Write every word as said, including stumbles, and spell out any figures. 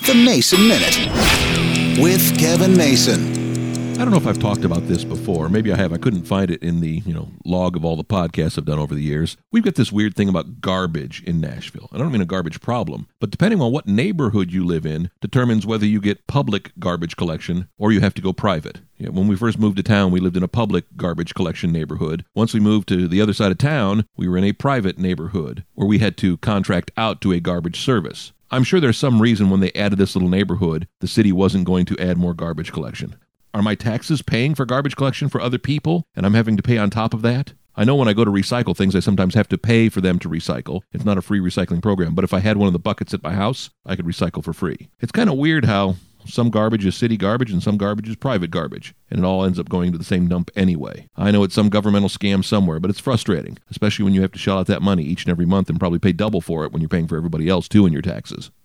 The Mason Minute with Kevin Mason. I don't know if I've talked about this before. Maybe I have. I couldn't find it in the, you know, log of all the podcasts I've done over the years. We've got this weird thing about garbage in Nashville. I don't mean a garbage problem, but depending on what neighborhood you live in determines whether you get public garbage collection or you have to go private. Yeah, when we first moved to town, we lived in a public garbage collection neighborhood. Once we moved to the other side of town, we were in a private neighborhood where we had to contract out to a garbage service. I'm sure there's some reason when they added this little neighborhood, the city wasn't going to add more garbage collection. Are my taxes paying for garbage collection for other people, and I'm having to pay on top of that? I know when I go to recycle things, I sometimes have to pay for them to recycle. It's not a free recycling program, but if I had one of the buckets at my house, I could recycle for free. It's kind of weird how some garbage is city garbage and some garbage is private garbage, and it all ends up going to the same dump anyway. I know it's some governmental scam somewhere, but it's frustrating, especially when you have to shell out that money each and every month and probably pay double for it when you're paying for everybody else too in your taxes.